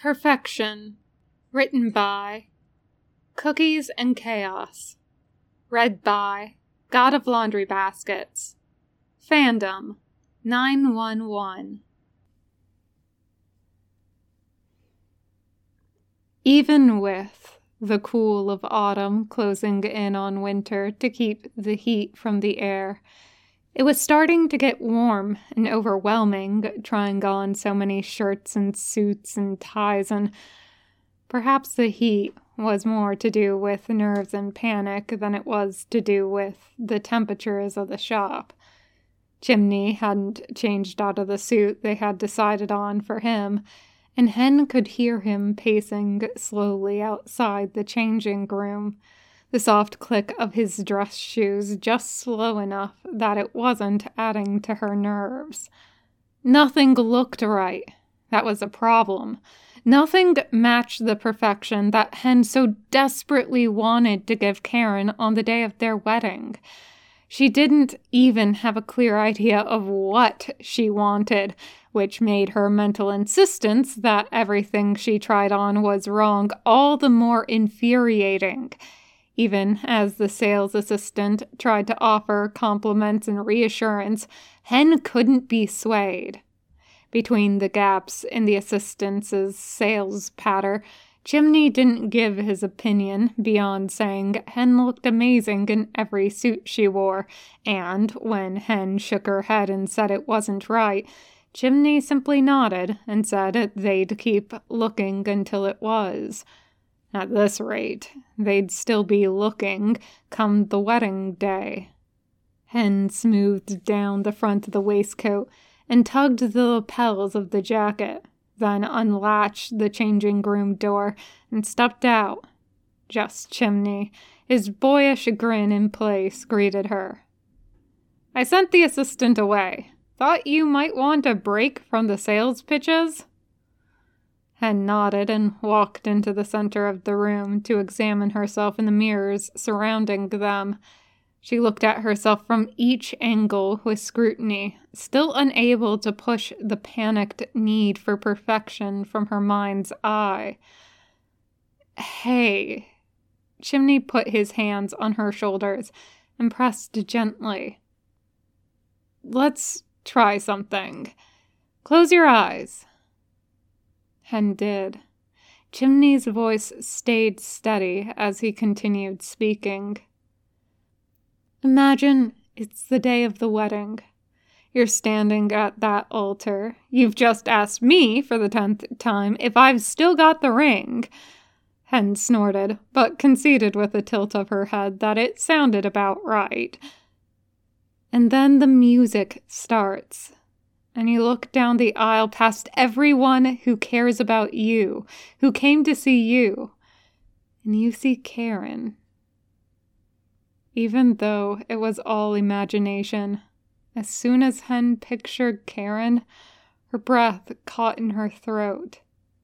Perfection. Written by Cookies and Chaos. Read by God of Laundry Baskets. Fandom 911. Even with the cool of autumn closing in on winter to keep the heat from the air, it was starting to get warm and overwhelming, trying on so many shirts and suits and ties, and perhaps the heat was more to do with nerves and panic than it was to do with the temperatures of the shop. Chimney hadn't changed out of the suit they had decided on for him, and Hen could hear him pacing slowly outside the changing room, the soft click of his dress shoes just slow enough that it wasn't adding to her nerves. Nothing looked right. That was a problem. Nothing matched the perfection that Hen so desperately wanted to give Karen on the day of their wedding. She didn't even have a clear idea of what she wanted, which made her mental insistence that everything she tried on was wrong all the more infuriating. Even as the sales assistant tried to offer compliments and reassurance, Hen couldn't be swayed. Between the gaps in the assistant's sales patter, Chimney didn't give his opinion beyond saying Hen looked amazing in every suit she wore, and when Hen shook her head and said it wasn't right, Chimney simply nodded and said they'd keep looking until it was. At this rate, they'd still be looking come the wedding day. Hen smoothed down the front of the waistcoat and tugged the lapels of the jacket, then unlatched the changing room door and stepped out. Just Chimney, his boyish grin in place, greeted her. "I sent the assistant away. Thought you might want a break from the sales pitches?" Hen nodded and walked into the center of the room to examine herself in the mirrors surrounding them. She looked at herself from each angle with scrutiny, still unable to push the panicked need for perfection from her mind's eye. "Hey." Chimney put his hands on her shoulders and pressed gently. "Let's try something. Close your eyes." Hen did. Chimney's voice stayed steady as he continued speaking. "Imagine it's the day of the wedding. You're standing at that altar. You've just asked me for the 10th time if I've still got the ring." Hen snorted, but conceded with a tilt of her head that it sounded about right. And then the music starts, and you look down the aisle past everyone who cares about you, who came to see you, and you see Karen. Even though it was all imagination, as soon as Hen pictured Karen, her breath caught in her throat.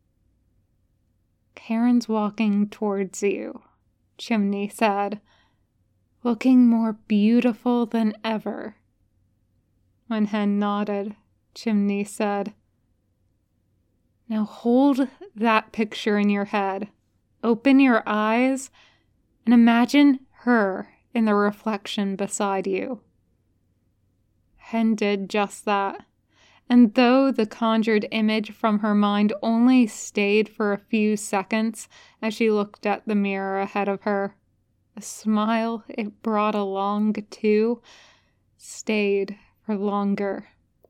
"Karen's walking towards you," Chimney said, "looking more beautiful than ever." When Hen nodded, Chimney said, "Now hold that picture in your head, open your eyes, and imagine her in the reflection beside you." Hen did just that, and though the conjured image from her mind only stayed for a few seconds as she looked at the mirror ahead of her, the smile it brought along, too, stayed for longer.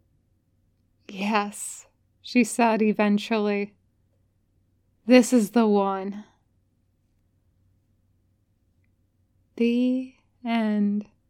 "Yes," she said eventually. "This is the one." The end.